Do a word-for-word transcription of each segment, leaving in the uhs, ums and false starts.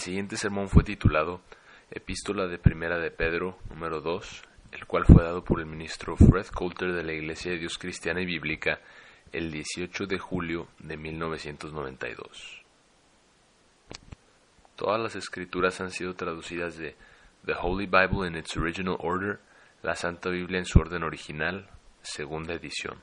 siguiente sermón fue titulado Epístola de Primera de Pedro, número dos, el cual fue dado por el ministro Fred Coulter de la Iglesia de Dios Cristiana y Bíblica el dieciocho de julio de mil novecientos noventa y dos. Todas las escrituras han sido traducidas de The Holy Bible in its Original Order, la Santa Biblia en su orden original, segunda edición.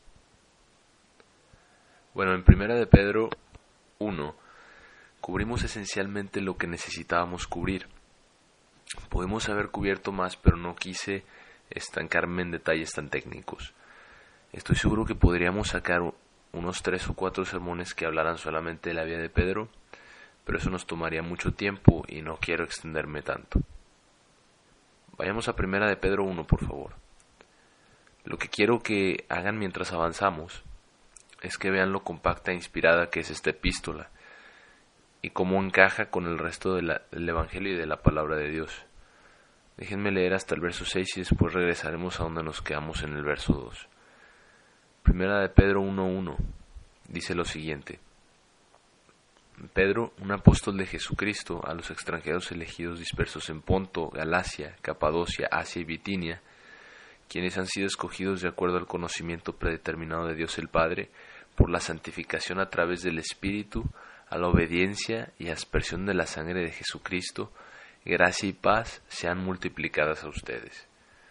Bueno, en Primera de Pedro uno, cubrimos esencialmente lo que necesitábamos cubrir. Podemos haber cubierto más, pero no quise estancarme en detalles tan técnicos. Estoy seguro que podríamos sacar unos tres o cuatro sermones que hablaran solamente de la vida de Pedro, pero eso nos tomaría mucho tiempo y no quiero extenderme tanto. Vayamos a Primera de Pedro uno, por favor. Lo que quiero que hagan mientras avanzamos es que vean lo compacta e inspirada que es esta epístola y cómo encaja con el resto de la, del Evangelio y de la Palabra de Dios. Déjenme leer hasta el verso seis y después regresaremos a donde nos quedamos en el verso dos. Primera de Pedro uno uno dice lo siguiente: Pedro, un apóstol de Jesucristo, a los extranjeros elegidos dispersos en Ponto, Galacia, Capadocia, Asia y Bitinia, quienes han sido escogidos de acuerdo al conocimiento predeterminado de Dios el Padre, por la santificación a través del Espíritu, a la obediencia y aspersión de la sangre de Jesucristo, gracia y paz sean multiplicadas a ustedes.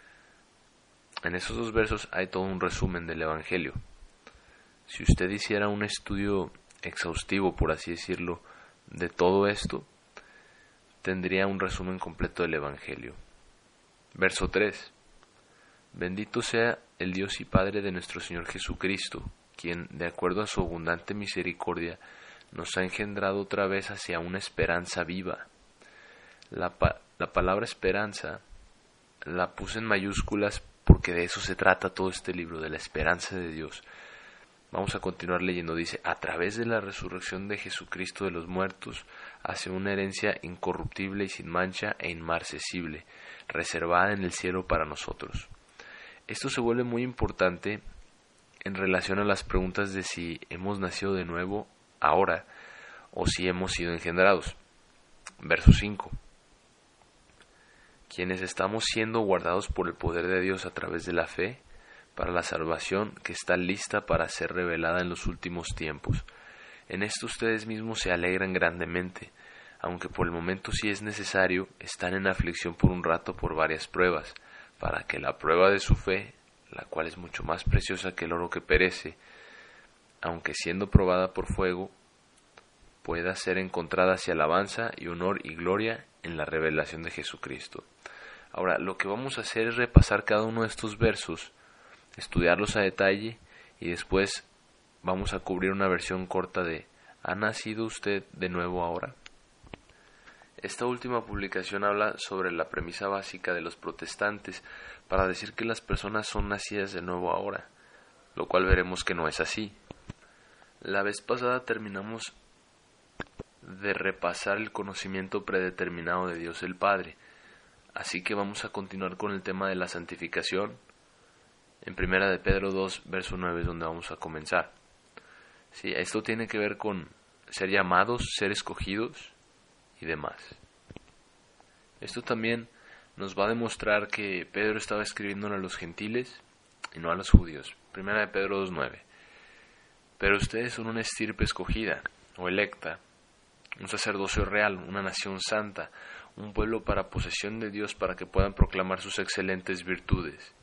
En esos dos versos hay todo un resumen del Evangelio. Si usted hiciera un estudio exhaustivo, por así decirlo, de todo esto, tendría un resumen completo del Evangelio. Verso tres. Bendito sea el Dios y Padre de nuestro Señor Jesucristo, quien, de acuerdo a su abundante misericordia, nos ha engendrado otra vez hacia una esperanza viva. La, pa- la palabra esperanza la puse en mayúsculas porque de eso se trata todo este libro, de la esperanza de Dios. Vamos a continuar leyendo. Dice: a través de la resurrección de Jesucristo de los muertos, hacia una herencia incorruptible y sin mancha e inmarcesible, reservada en el cielo para nosotros. Esto se vuelve muy importante en relación a las preguntas de si hemos nacido de nuevo ahora o si hemos sido engendrados. Verso cinco. Quienes estamos siendo guardados por el poder de Dios a través de la fe, para la salvación que está lista para ser revelada en los últimos tiempos. En esto ustedes mismos se alegran grandemente, aunque por el momento, si es necesario, están en aflicción por un rato por varias pruebas, para que la prueba de su fe, la cual es mucho más preciosa que el oro que perece, aunque siendo probada por fuego, pueda ser encontrada hacia alabanza y honor y gloria en la revelación de Jesucristo. Ahora, lo que vamos a hacer es repasar cada uno de estos versos, estudiarlos a detalle y después vamos a cubrir una versión corta de ¿ha nacido usted de nuevo ahora? Esta última publicación habla sobre la premisa básica de los protestantes para decir que las personas son nacidas de nuevo ahora, lo cual veremos que no es así. La vez pasada terminamos de repasar el conocimiento predeterminado de Dios el Padre, así que vamos a continuar con el tema de la santificación. En Primera de Pedro dos, verso nueve es donde vamos a comenzar. Sí, esto tiene que ver con ser llamados, ser escogidos y demás. Esto también nos va a demostrar que Pedro estaba escribiéndole a los gentiles y no a los judíos. Primera de Pedro dos nueve. Pero ustedes son una estirpe escogida o electa, un sacerdocio real, una nación santa, un pueblo para posesión de Dios, para que puedan proclamar sus excelentes virtudes,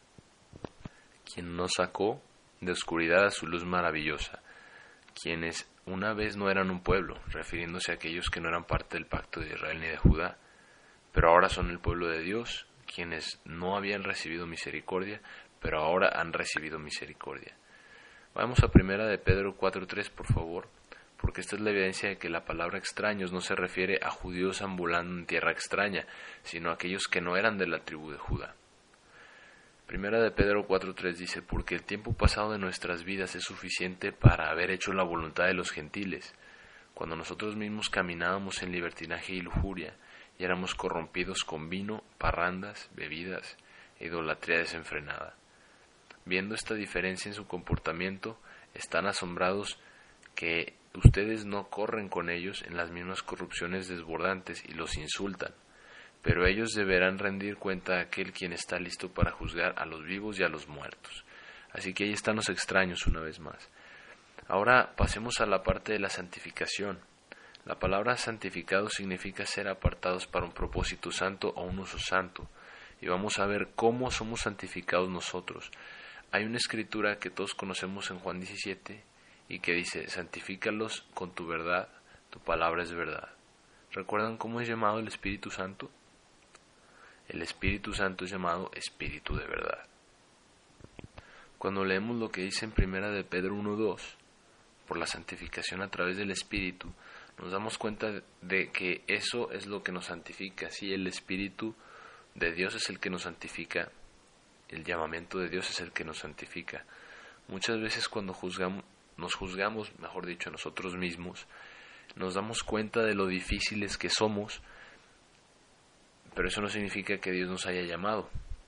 quien nos sacó de oscuridad a su luz maravillosa, quienes una vez no eran un pueblo, refiriéndose a aquellos que no eran parte del pacto de Israel ni de Judá, pero ahora son el pueblo de Dios, quienes no habían recibido misericordia, pero ahora han recibido misericordia. Vamos a Primera de Pedro cuatro tres, por favor, porque esta es la evidencia de que la palabra extraños no se refiere a judíos ambulando en tierra extraña, sino a aquellos que no eran de la tribu de Judá. Primera de Pedro cuatro tres dice: porque el tiempo pasado de nuestras vidas es suficiente para haber hecho la voluntad de los gentiles, cuando nosotros mismos caminábamos en libertinaje y lujuria, y éramos corrompidos con vino, parrandas, bebidas e idolatría desenfrenada. Viendo esta diferencia en su comportamiento, están asombrados que ustedes no corren con ellos en las mismas corrupciones desbordantes y los insultan, pero ellos deberán rendir cuenta a aquel quien está listo para juzgar a los vivos y a los muertos. Así que ahí están los extraños una vez más. Ahora pasemos a la parte de la santificación. La palabra santificado significa ser apartados para un propósito santo o un uso santo. Y vamos a ver cómo somos santificados nosotros. Hay una escritura que todos conocemos en Juan diecisiete y que dice: santifícalos con tu verdad, tu palabra es verdad. ¿Recuerdan cómo es llamado el Espíritu Santo? El Espíritu Santo es llamado Espíritu de verdad. Cuando leemos lo que dice en primera de Pedro uno dos, por la santificación a través del Espíritu, nos damos cuenta de que eso es lo que nos santifica. Sí, el Espíritu de Dios es el que nos santifica, el llamamiento de Dios es el que nos santifica. Muchas veces cuando juzgamos, nos juzgamos, mejor dicho, a nosotros mismos, nos damos cuenta de lo difíciles que somos, pero eso no significa que Dios nos haya llamado.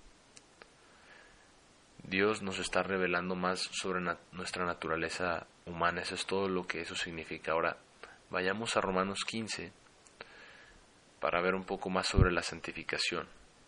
Dios nos está revelando más sobre na- nuestra naturaleza humana, eso es todo lo que eso significa. Ahora, vayamos a Romanos quince para ver un poco más sobre la santificación.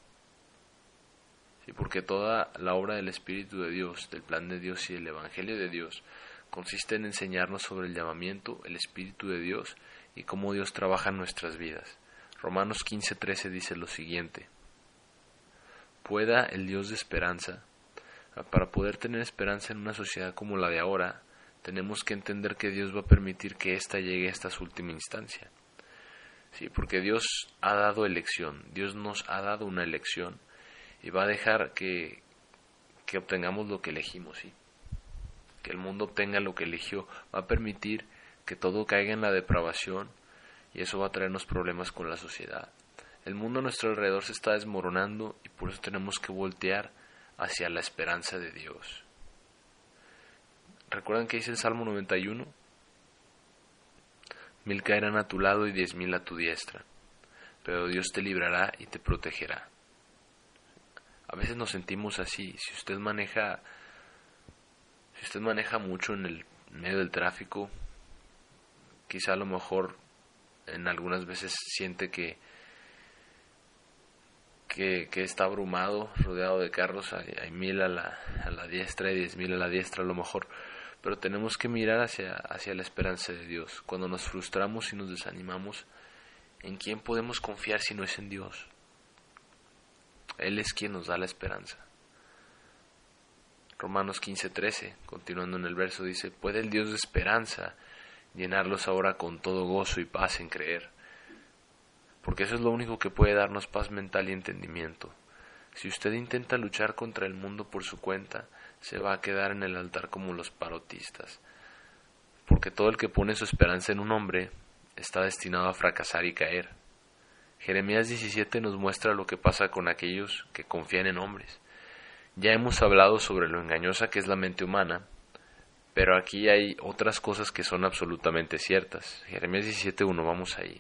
Sí, porque toda la obra del Espíritu de Dios, del plan de Dios y del Evangelio de Dios consiste en enseñarnos sobre el llamamiento, el Espíritu de Dios y cómo Dios trabaja en nuestras vidas. Romanos quince trece dice lo siguiente: pueda el Dios de esperanza. Para poder tener esperanza en una sociedad como la de ahora, tenemos que entender que Dios va a permitir que ésta llegue hasta su última instancia. Sí, porque Dios ha dado elección, Dios nos ha dado una elección y va a dejar que, que obtengamos lo que elegimos, ¿sí? Que el mundo obtenga lo que eligió, va a permitir que todo caiga en la depravación y eso va a traernos problemas con la sociedad. El mundo a nuestro alrededor se está desmoronando y por eso tenemos que voltear hacia la esperanza de Dios. ¿Recuerdan que dice el Salmo noventa y uno? Mil caerán a tu lado y diez mil a tu diestra, pero Dios te librará y te protegerá. A veces nos sentimos así. Si usted maneja, si usted maneja mucho en el medio del tráfico, quizá a lo mejor en algunas veces siente que Que, que está abrumado, rodeado de carros, hay, hay mil a la, a la diestra y diez mil a la diestra a lo mejor, pero tenemos que mirar hacia, hacia la esperanza de Dios. Cuando nos frustramos y nos desanimamos, ¿en quién podemos confiar si no es en Dios? Él es quien nos da la esperanza. Romanos quince trece, continuando en el verso, dice: ¿puede el Dios de esperanza llenarlos ahora con todo gozo y paz en creer? Porque eso es lo único que puede darnos paz mental y entendimiento. Si usted intenta luchar contra el mundo por su cuenta, se va a quedar en el altar como los parotistas. Porque todo el que pone su esperanza en un hombre está destinado a fracasar y caer. Jeremías diecisiete nos muestra lo que pasa con aquellos que confían en hombres. Ya hemos hablado sobre lo engañosa que es la mente humana, pero aquí hay otras cosas que son absolutamente ciertas. Jeremías diecisiete uno, vamos ahí.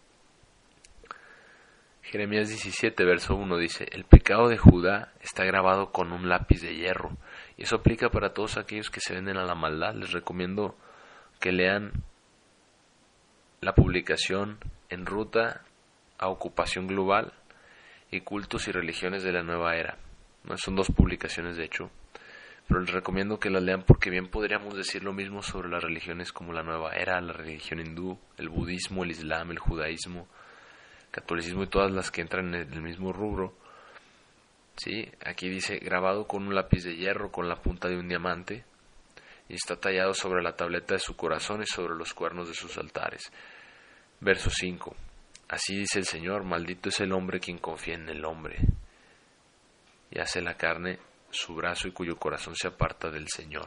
Jeremías diecisiete, verso uno dice: el pecado de Judá está grabado con un lápiz de hierro. Y eso aplica para todos aquellos que se venden a la maldad. Les recomiendo que lean la publicación En ruta a ocupación global y cultos y religiones de la nueva era. ¿No? Son dos publicaciones de hecho, pero les recomiendo que las lean porque bien podríamos decir lo mismo sobre las religiones como la nueva era, la religión hindú, el budismo, el islam, el judaísmo, catolicismo y todas las que entran en el mismo rubro. Sí, aquí dice: grabado con un lápiz de hierro con la punta de un diamante, y está tallado sobre la tableta de su corazón y sobre los cuernos de sus altares. Verso cinco. Así dice el Señor: maldito es el hombre quien confía en el hombre y hace la carne su brazo y cuyo corazón se aparta del Señor.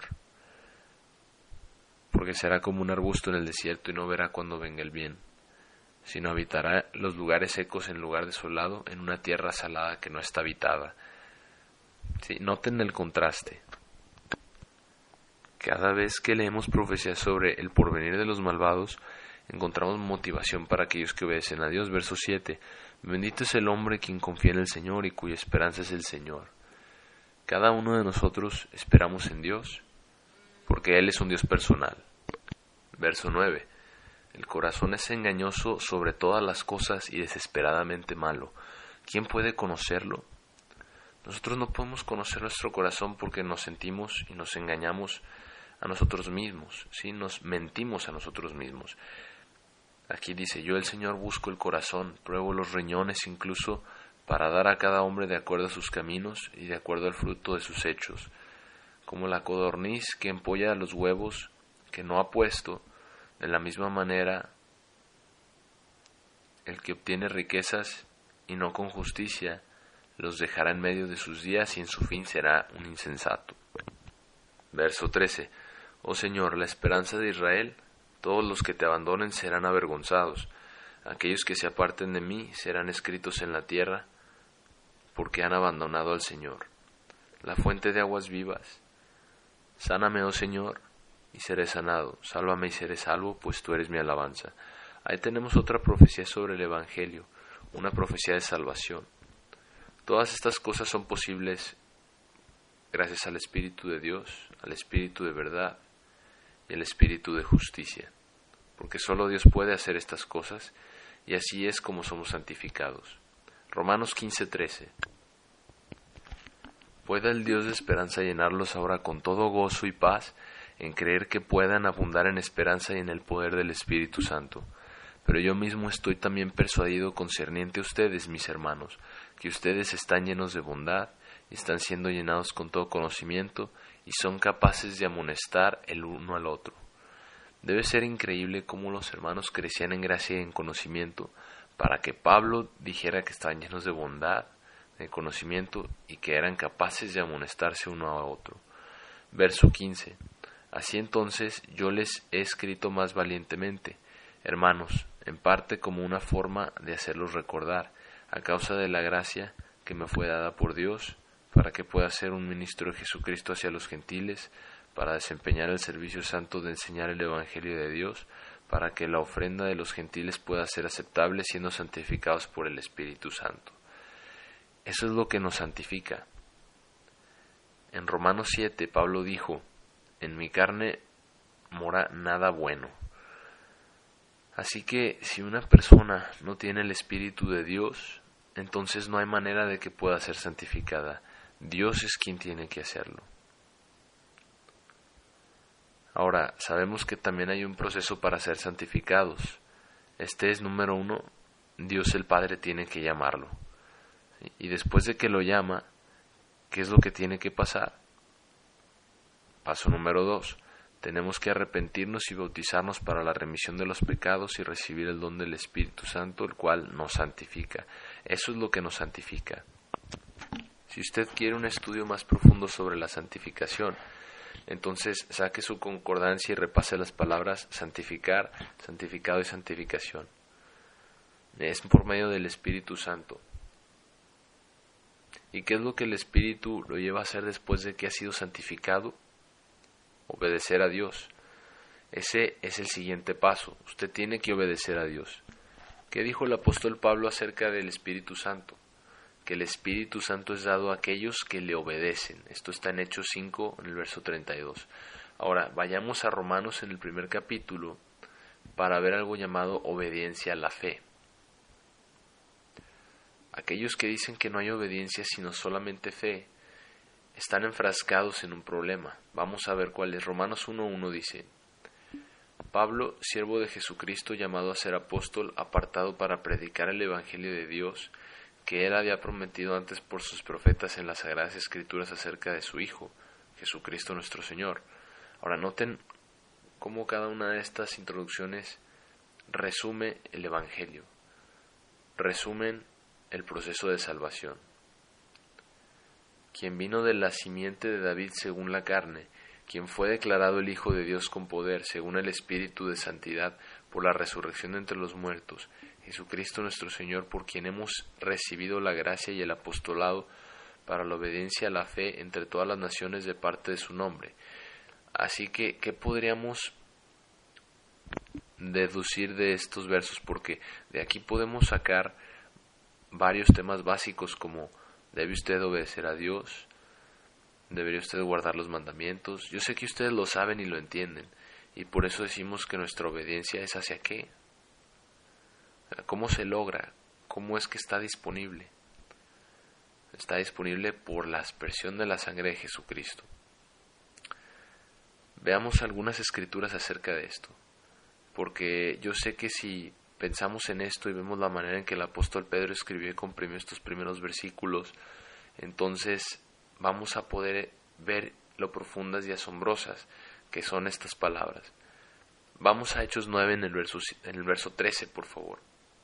Porque será como un arbusto en el desierto y no verá cuando venga el bien, sino habitará los lugares secos en lugar desolado, en una tierra salada que no está habitada. Sí, noten el contraste. Cada vez que leemos profecías sobre el porvenir de los malvados, encontramos motivación para aquellos que obedecen a Dios. Verso siete. Bendito es el hombre quien confía en el Señor y cuya esperanza es el Señor. Cada uno de nosotros esperamos en Dios, porque Él es un Dios personal. Verso nueve. El corazón es engañoso sobre todas las cosas y desesperadamente malo. ¿Quién puede conocerlo? Nosotros no podemos conocer nuestro corazón porque nos sentimos y nos engañamos a nosotros mismos, ¿sí? Nos mentimos a nosotros mismos. Aquí dice, yo el Señor busco el corazón, pruebo los riñones incluso para dar a cada hombre de acuerdo a sus caminos y de acuerdo al fruto de sus hechos. Como la codorniz que empolla los huevos que no ha puesto, de la misma manera el que obtiene riquezas y no con justicia, los dejará en medio de sus días y en su fin será un insensato. Verso trece. Oh Señor, la esperanza de Israel, todos los que te abandonen serán avergonzados. Aquellos que se aparten de mí serán escritos en la tierra, porque han abandonado al Señor, la fuente de aguas vivas. Sáname, oh Señor, y seré sanado. Sálvame y seré salvo, pues tú eres mi alabanza. Ahí tenemos otra profecía sobre el Evangelio, una profecía de salvación. Todas estas cosas son posibles gracias al Espíritu de Dios, al Espíritu de verdad y al Espíritu de justicia, porque solo Dios puede hacer estas cosas y así es como somos santificados. Romanos quince trece. Pueda el Dios de esperanza llenarlos ahora con todo gozo y paz en creer que puedan abundar en esperanza y en el poder del Espíritu Santo. Pero yo mismo estoy también persuadido concerniente a ustedes, mis hermanos, que ustedes están llenos de bondad, y están siendo llenados con todo conocimiento, y son capaces de amonestar el uno al otro. Debe ser increíble cómo los hermanos crecían en gracia y en conocimiento, para que Pablo dijera que estaban llenos de bondad, de conocimiento, y que eran capaces de amonestarse uno a otro. Verso quince. Así entonces yo les he escrito más valientemente, hermanos, en parte como una forma de hacerlos recordar, a causa de la gracia que me fue dada por Dios, para que pueda ser un ministro de Jesucristo hacia los gentiles, para desempeñar el servicio santo de enseñar el Evangelio de Dios, para que la ofrenda de los gentiles pueda ser aceptable, siendo santificados por el Espíritu Santo. Eso es lo que nos santifica. En Romanos siete, Pablo dijo, en mi carne mora nada bueno. Así que si una persona no tiene el Espíritu de Dios, entonces no hay manera de que pueda ser santificada. Dios es quien tiene que hacerlo. Ahora, sabemos que también hay un proceso para ser santificados. Este es, número uno, Dios el Padre tiene que llamarlo. Y después de que lo llama, ¿qué es lo que tiene que pasar? Paso número dos. Tenemos que arrepentirnos y bautizarnos para la remisión de los pecados y recibir el don del Espíritu Santo, el cual nos santifica. Eso es lo que nos santifica. Si usted quiere un estudio más profundo sobre la santificación, entonces saque su concordancia y repase las palabras santificar, santificado y santificación. Es por medio del Espíritu Santo. ¿Y qué es lo que el Espíritu lo lleva a hacer después de que ha sido santificado? Obedecer a Dios. Ese es el siguiente paso. Usted tiene que obedecer a Dios. ¿Qué dijo el apóstol Pablo acerca del Espíritu Santo? Que el Espíritu Santo es dado a aquellos que le obedecen. Esto está en Hechos cinco, en el verso treinta y dos. Ahora, vayamos a Romanos en el primer capítulo para ver algo llamado obediencia a la fe. Aquellos que dicen que no hay obediencia sino solamente fe, están enfrascados en un problema. Vamos a ver cuál es. Romanos uno uno dice, Pablo, siervo de Jesucristo, llamado a ser apóstol, apartado para predicar el Evangelio de Dios, que él había prometido antes por sus profetas en las Sagradas Escrituras acerca de su Hijo, Jesucristo nuestro Señor. Ahora noten cómo cada una de estas introducciones resume el Evangelio, resumen el proceso de salvación. Quien vino de la simiente de David según la carne, quien fue declarado el Hijo de Dios con poder, según el Espíritu de Santidad, por la resurrección de entre los muertos, Jesucristo nuestro Señor, por quien hemos recibido la gracia y el apostolado para la obediencia a la fe entre todas las naciones de parte de su nombre. Así que, ¿qué podríamos deducir de estos versos? Porque de aquí podemos sacar varios temas básicos como ¿debe usted obedecer a Dios? ¿Debería usted guardar los mandamientos? Yo sé que ustedes lo saben y lo entienden, Y por eso decimos que nuestra obediencia es hacia qué. ¿Cómo se logra? ¿Cómo es que está disponible? Está disponible por la aspersión de la sangre de Jesucristo. Veamos algunas escrituras acerca de esto, porque yo sé que si pensamos en esto y vemos la manera en que el apóstol Pedro escribió y comprimió estos primeros versículos, entonces vamos a poder ver lo profundas y asombrosas que son estas palabras. Vamos a Hechos nueve en el verso, en el verso trece, por favor.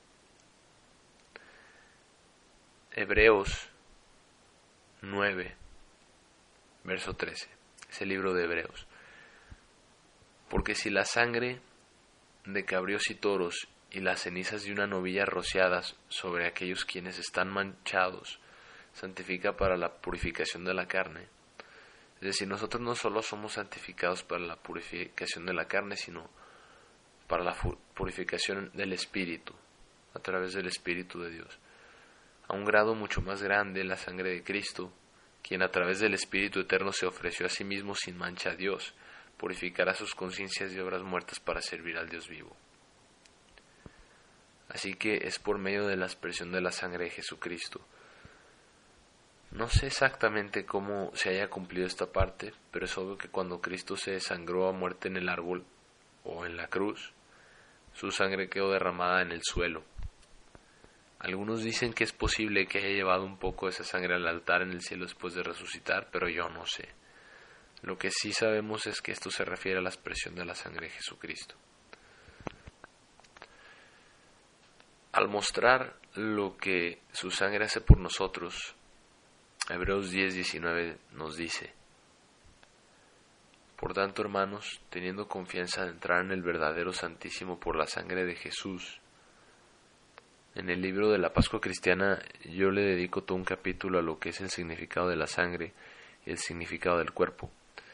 Hebreos nueve, verso trece. Es el libro de Hebreos. Porque si la sangre de cabrios y toros y las cenizas de una novilla rociadas sobre aquellos quienes están manchados santifica para la purificación de la carne, es decir, nosotros no solo somos santificados para la purificación de la carne, sino para la purificación del Espíritu, a través del Espíritu de Dios. A un grado mucho más grande, la sangre de Cristo, quien a través del Espíritu Eterno se ofreció a sí mismo sin mancha a Dios, purificará sus conciencias y obras muertas para servir al Dios vivo. Así que es por medio de la aspersión de la sangre de Jesucristo. No sé exactamente cómo se haya cumplido esta parte, pero es obvio que cuando Cristo se desangró a muerte en el árbol o en la cruz, su sangre quedó derramada en el suelo. Algunos dicen que es posible que haya llevado un poco de esa sangre al altar en el cielo después de resucitar, pero yo no sé. Lo que sí sabemos es que esto se refiere a la aspersión de la sangre de Jesucristo. Al mostrar lo que su sangre hace por nosotros, Hebreos diez diecinueve nos dice: Por tanto, hermanos, teniendo confianza de entrar en el verdadero santísimo por la sangre de Jesús. En el libro de la Pascua Cristiana yo le dedico todo un capítulo a lo que es el significado de la sangre y el significado del cuerpo.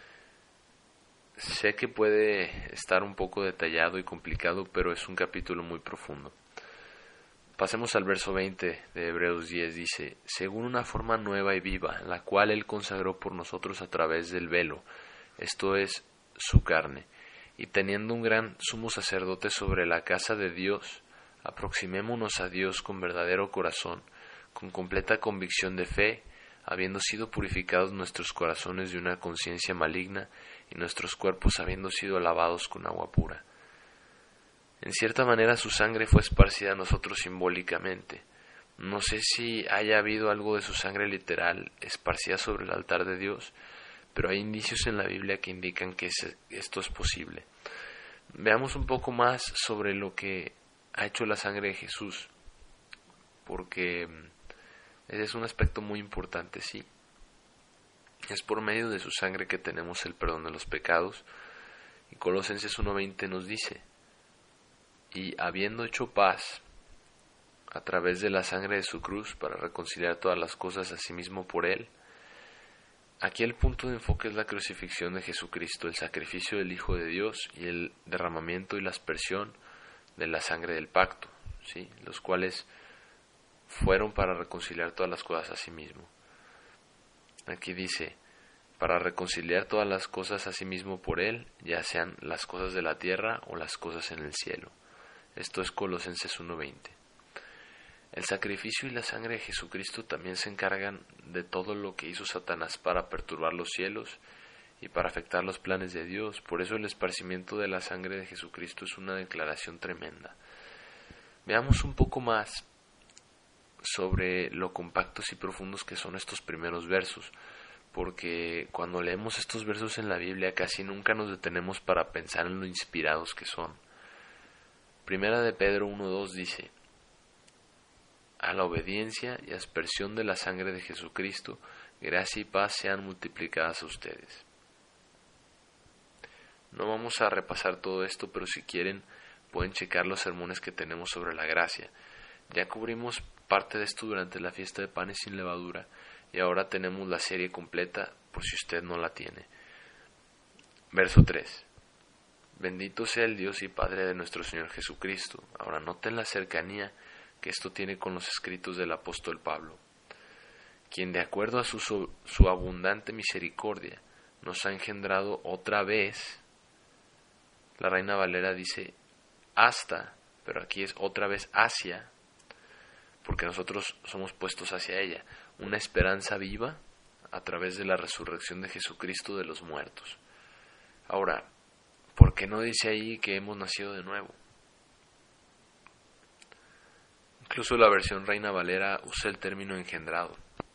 Sé que puede estar un poco detallado y complicado, pero es un capítulo muy profundo. Pasemos al verso veinte de Hebreos diez, dice: según una forma nueva y viva, la cual Él consagró por nosotros a través del velo, esto es, su carne, y teniendo un gran sumo sacerdote sobre la casa de Dios, aproximémonos a Dios con verdadero corazón, con completa convicción de fe, habiendo sido purificados nuestros corazones de una conciencia maligna y nuestros cuerpos habiendo sido lavados con agua pura. En cierta manera su sangre fue esparcida a nosotros simbólicamente. No sé si haya habido algo de su sangre literal esparcida sobre el altar de Dios, pero hay indicios en la Biblia que indican que esto es posible. Veamos un poco más sobre lo que ha hecho la sangre de Jesús, porque ese es un aspecto muy importante, sí. Es por medio de su sangre que tenemos el perdón de los pecados, y Colosenses uno veinte nos dice: y habiendo hecho paz a través de la sangre de su cruz para reconciliar todas las cosas a sí mismo por él. Aquí el punto de enfoque es la crucifixión de Jesucristo, el sacrificio del Hijo de Dios y el derramamiento y la aspersión de la sangre del pacto, ¿sí? Los cuales fueron para reconciliar todas las cosas a sí mismo. Aquí dice: para reconciliar todas las cosas a sí mismo por él, ya sean las cosas de la tierra o las cosas en el cielo. Esto es Colosenses uno veinte. El sacrificio y la sangre de Jesucristo también se encargan de todo lo que hizo Satanás para perturbar los cielos y para afectar los planes de Dios. Por eso el esparcimiento de la sangre de Jesucristo es una declaración tremenda. Veamos un poco más sobre lo compactos y profundos que son estos primeros versos, porque cuando leemos estos versos en la Biblia casi nunca nos detenemos para pensar en lo inspirados que son. Primera de Pedro uno dos dice: a la obediencia y aspersión de la sangre de Jesucristo, gracia y paz sean multiplicadas a ustedes. No vamos a repasar todo esto, pero si quieren pueden checar los sermones que tenemos sobre la gracia. Ya cubrimos parte de esto durante la fiesta de panes sin levadura y ahora tenemos la serie completa por si usted no la tiene. Verso tres. Bendito sea el Dios y Padre de nuestro Señor Jesucristo. Ahora noten la cercanía que esto tiene con los escritos del apóstol Pablo, quien de acuerdo a su, su abundante misericordia nos ha engendrado otra vez La Reina Valera dice hasta, pero aquí es otra vez hacia, porque nosotros somos puestos hacia ella, una esperanza viva a través de la resurrección de Jesucristo de los muertos. Ahora, ¿por qué no dice ahí que hemos nacido de nuevo? Incluso la versión Reina Valera usa el término engendrado.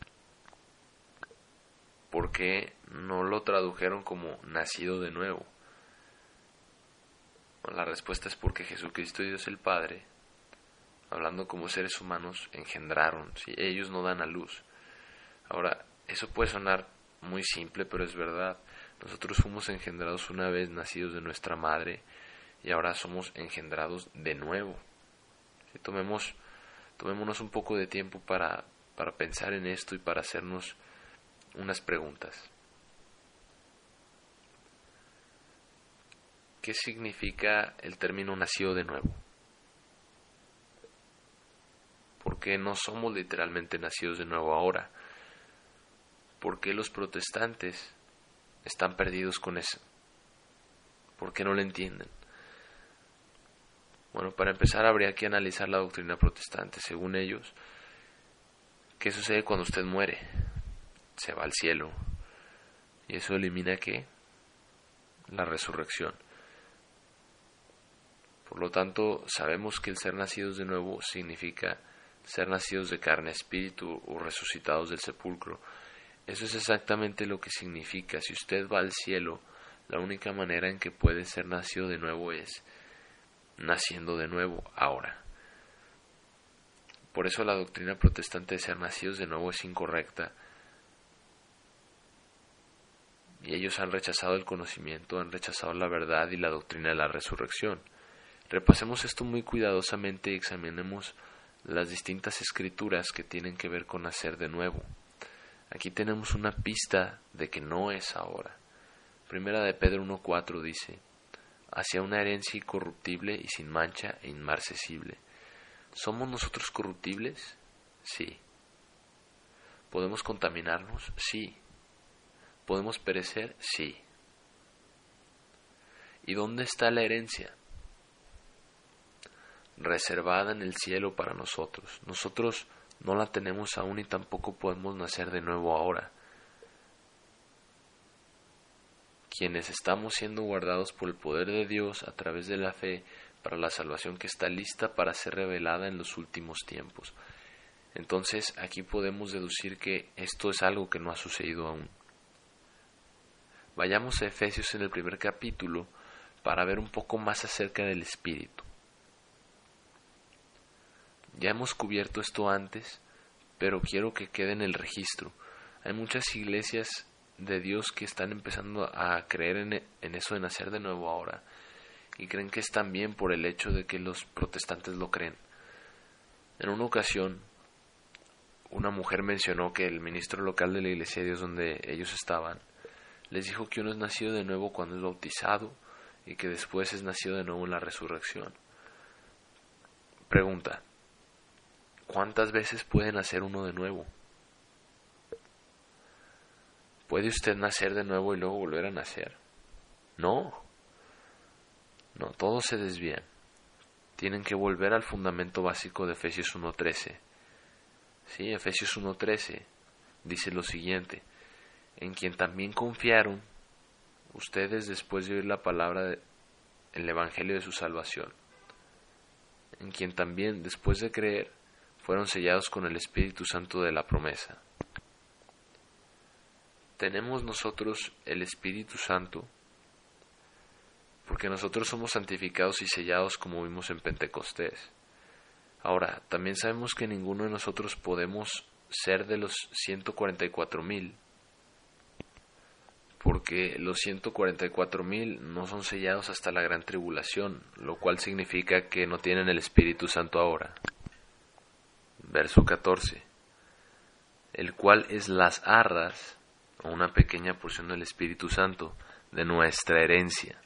¿Por qué no lo tradujeron como nacido de nuevo? Bueno, la respuesta es porque Jesucristo y Dios el Padre, hablando como seres humanos, engendraron, ¿sí? Ellos no dan a luz. Ahora, eso puede sonar muy simple, pero es verdad. Nosotros fuimos engendrados una vez nacidos de nuestra madre y ahora somos engendrados de nuevo. ¿Sí? Tomemos, tomémonos un poco de tiempo para, para pensar en esto y para hacernos unas preguntas. ¿Qué significa el término nacido de nuevo? ¿Por qué no somos literalmente nacidos de nuevo ahora? ¿Por qué los protestantes están perdidos con eso? ¿Por qué no lo entienden? Bueno, para empezar habría que analizar la doctrina protestante. Según ellos, ¿qué sucede cuando usted muere? Se va al cielo. ¿Y eso elimina qué? La resurrección. Por lo tanto, sabemos que el ser nacidos de nuevo significa ser nacidos de carne, espíritu o resucitados del sepulcro. Eso es exactamente lo que significa. Si usted va al cielo, la única manera en que puede ser nacido de nuevo es naciendo de nuevo ahora. Por eso la doctrina protestante de ser nacidos de nuevo es incorrecta. Y ellos han rechazado el conocimiento, han rechazado la verdad y la doctrina de la resurrección. Repasemos esto muy cuidadosamente y examinemos las distintas escrituras que tienen que ver con nacer de nuevo. Aquí tenemos una pista de que no es ahora. Primera de Pedro uno cuatro dice: hacia una herencia incorruptible y sin mancha e inmarcesible. ¿Somos nosotros corruptibles? Sí. ¿Podemos contaminarnos? Sí. ¿Podemos perecer? Sí. ¿Y dónde está la herencia? Reservada en el cielo para nosotros. Nosotros no la tenemos aún y tampoco podemos nacer de nuevo ahora. Quienes estamos siendo guardados por el poder de Dios a través de la fe para la salvación que está lista para ser revelada en los últimos tiempos. Entonces aquí podemos deducir que esto es algo que no ha sucedido aún. Vayamos a Efesios en el primer capítulo para ver un poco más acerca del Espíritu. Ya hemos cubierto esto antes, pero quiero que quede en el registro. Hay muchas iglesias de Dios que están empezando a creer en, en eso de nacer de nuevo ahora, y creen que es también por el hecho de que los protestantes lo creen. En una ocasión, una mujer mencionó que el ministro local de la iglesia de Dios donde ellos estaban, les dijo que uno es nacido de nuevo cuando es bautizado, y que después es nacido de nuevo en la resurrección. Pregunta: ¿cuántas veces puede nacer uno de nuevo? ¿Puede usted nacer de nuevo y luego volver a nacer? No. No, todos se desvían. Tienen que volver al fundamento básico de Efesios uno trece. Sí, Efesios uno trece dice lo siguiente: en quien también confiaron ustedes después de oír la palabra del evangelio de su salvación, en quien también después de creer fueron sellados con el Espíritu Santo de la promesa. Tenemos nosotros el Espíritu Santo porque nosotros somos santificados y sellados, como vimos en Pentecostés. Ahora, también sabemos que ninguno de nosotros podemos ser de los ciento cuarenta y cuatro mil, porque los ciento cuarenta y cuatro mil no son sellados hasta la gran tribulación, lo cual significa que no tienen el Espíritu Santo ahora. Verso catorce: el cual es las arras, o una pequeña porción del Espíritu Santo, de nuestra herencia.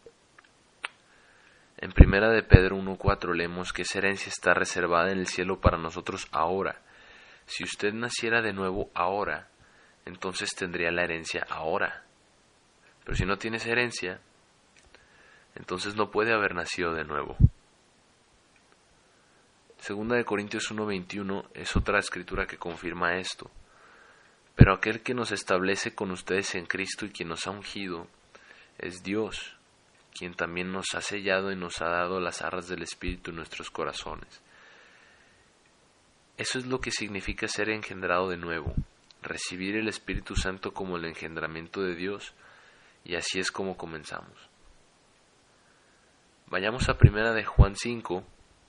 En primera de Pedro uno cuatro leemos que esa herencia está reservada en el cielo para nosotros ahora. Si usted naciera de nuevo ahora, entonces tendría la herencia ahora. Pero si no tiene esa herencia, entonces no puede haber nacido de nuevo. Segunda de Corintios uno veintiuno es otra escritura que confirma esto. Pero aquel que nos establece con ustedes en Cristo y quien nos ha ungido es Dios, quien también nos ha sellado y nos ha dado las arras del Espíritu en nuestros corazones. Eso es lo que significa ser engendrado de nuevo, recibir el Espíritu Santo como el engendramiento de Dios, y así es como comenzamos. Vayamos a primera de Juan cinco,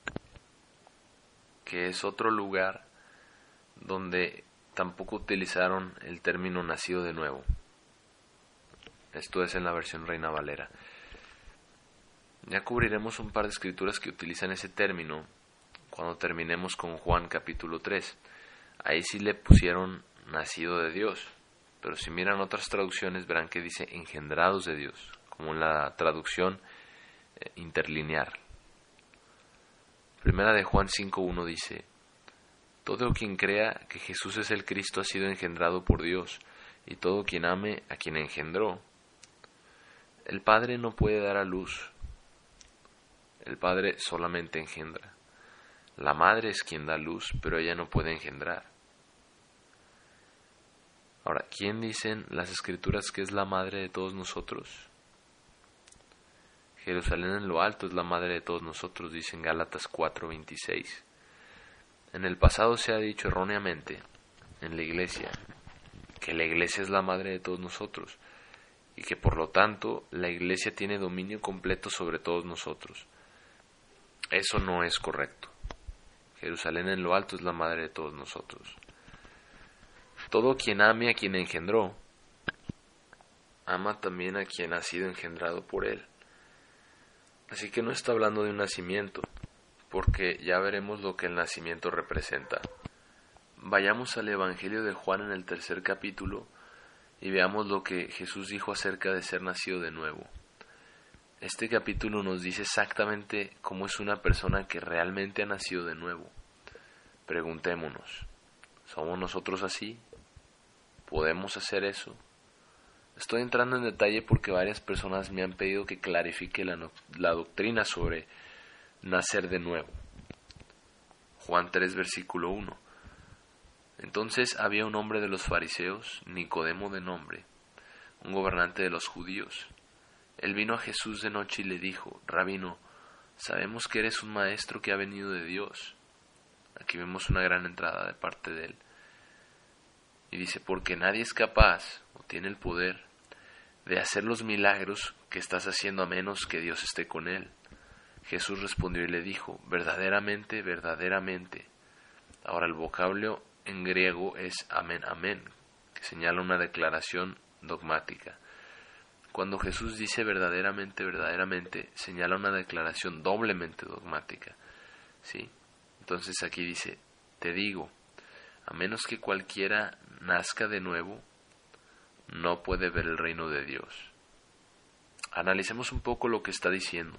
que es otro lugar donde tampoco utilizaron el término nacido de nuevo. Esto es en la versión Reina Valera. Ya cubriremos un par de escrituras que utilizan ese término cuando terminemos con Juan capítulo tres. Ahí sí le pusieron nacido de Dios, pero si miran otras traducciones verán que dice engendrados de Dios, como en la traducción eh, interlinear. Primera de Juan cinco uno dice: todo quien crea que Jesús es el Cristo ha sido engendrado por Dios, y todo quien ame a quien engendró. El Padre no puede dar a luz, el Padre solamente engendra. La Madre es quien da luz, pero ella no puede engendrar. Ahora, ¿quién dicen las Escrituras que es la Madre de todos nosotros? Jerusalén en lo alto es la Madre de todos nosotros, dice en Gálatas cuatro veintiséis. En el pasado se ha dicho erróneamente en la Iglesia que la Iglesia es la Madre de todos nosotros y que por lo tanto la Iglesia tiene dominio completo sobre todos nosotros. Eso no es correcto. Jerusalén en lo alto es la Madre de todos nosotros. Todo quien ame a quien engendró, ama también a quien ha sido engendrado por él. Así que no está hablando de un nacimiento, porque ya veremos lo que el nacimiento representa. Vayamos al Evangelio de Juan en el tercer capítulo y veamos lo que Jesús dijo acerca de ser nacido de nuevo. Este capítulo nos dice exactamente cómo es una persona que realmente ha nacido de nuevo. Preguntémonos, ¿somos nosotros así? ¿Podemos hacer eso? Estoy entrando en detalle porque varias personas me han pedido que clarifique la, no, la doctrina sobre nacer de nuevo. Juan tres, versículo uno. Entonces había un hombre de los fariseos, Nicodemo de nombre, un gobernante de los judíos. Él vino a Jesús de noche y le dijo: Rabino, sabemos que eres un maestro que ha venido de Dios. Aquí vemos una gran entrada de parte de él. Y dice: porque nadie es capaz o tiene el poder de hacer los milagros que estás haciendo a menos que Dios esté con él. Jesús respondió y le dijo: verdaderamente, verdaderamente. Ahora el vocablo en griego es amén, amén, que señala una declaración dogmática. Cuando Jesús dice verdaderamente, verdaderamente, señala una declaración doblemente dogmática. ¿Sí? Entonces aquí dice: te digo, a menos que cualquiera nazca de nuevo, no puede ver el reino de Dios. Analicemos un poco lo que está diciendo.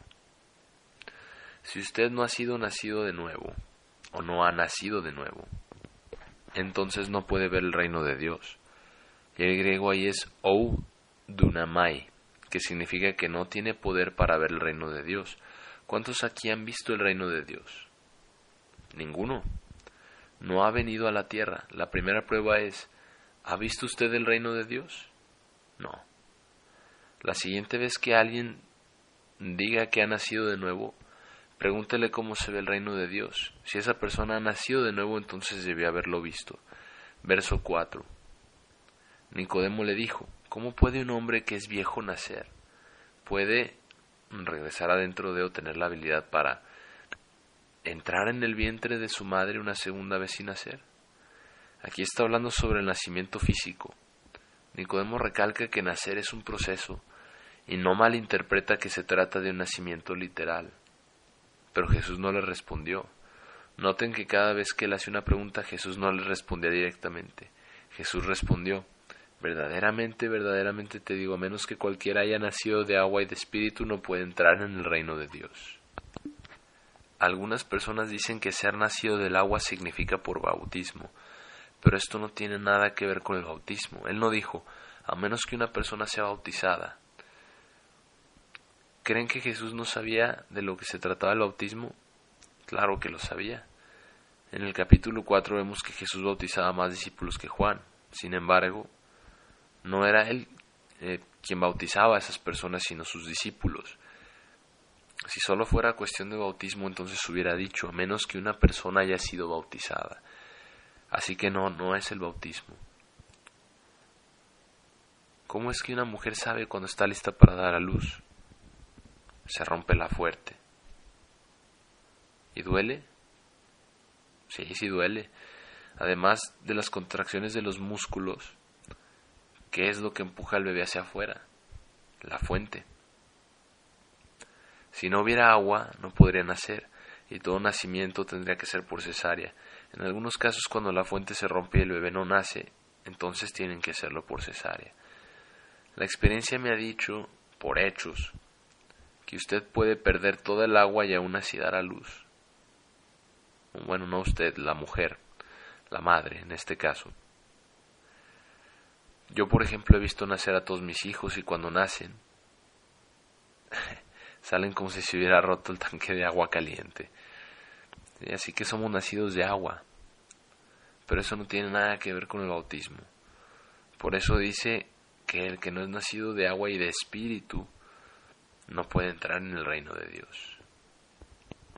Si usted no ha sido nacido de nuevo, o no ha nacido de nuevo, entonces no puede ver el reino de Dios. Y el griego ahí es ou dunamai, que significa que no tiene poder para ver el reino de Dios. ¿Cuántos aquí han visto el reino de Dios? Ninguno. No ha venido a la tierra. La primera prueba es: ¿ha visto usted el reino de Dios? No. La siguiente vez que alguien diga que ha nacido de nuevo, pregúntele cómo se ve el reino de Dios. Si esa persona ha nacido de nuevo, entonces debió haberlo visto. Verso cuatro. Nicodemo le dijo: ¿cómo puede un hombre que es viejo nacer? ¿Puede regresar adentro de o tener la habilidad para entrar en el vientre de su madre una segunda vez sin nacer? Aquí está hablando sobre el nacimiento físico. Nicodemo recalca que nacer es un proceso y no malinterpreta que se trata de un nacimiento literal. Pero Jesús no le respondió. Noten que cada vez que él hace una pregunta, Jesús no le respondía directamente. Jesús respondió: verdaderamente, verdaderamente te digo, a menos que cualquiera haya nacido de agua y de espíritu, no puede entrar en el reino de Dios. Algunas personas dicen que ser nacido del agua significa por bautismo, pero esto no tiene nada que ver con el bautismo. Él no dijo: a menos que una persona sea bautizada. ¿Creen que Jesús no sabía de lo que se trataba el bautismo? Claro que lo sabía. En el capítulo cuatro vemos que Jesús bautizaba más discípulos que Juan. Sin embargo, no era él eh, quien bautizaba a esas personas, sino sus discípulos. Si solo fuera cuestión de bautismo, entonces hubiera dicho, a menos que una persona haya sido bautizada. Así que no, no es el bautismo. ¿Cómo es que una mujer sabe cuando está lista para dar a luz? Se rompe la fuerte. ¿Y duele? Sí, sí duele. Además de las contracciones de los músculos, ¿qué es lo que empuja al bebé hacia afuera? La fuente. Si no hubiera agua, no podría nacer, y todo nacimiento tendría que ser por cesárea. En algunos casos, cuando la fuente se rompe y el bebé no nace, entonces tienen que hacerlo por cesárea. La experiencia me ha dicho, por hechos, que usted puede perder toda el agua y aún así dar a luz. Bueno, no usted, la mujer, la madre en este caso. Yo, por ejemplo, he visto nacer a todos mis hijos y cuando nacen, salen como si se hubiera roto el tanque de agua caliente. Y así que somos nacidos de agua, pero eso no tiene nada que ver con el bautismo. Por eso dice que el que no es nacido de agua y de espíritu no puede entrar en el reino de Dios.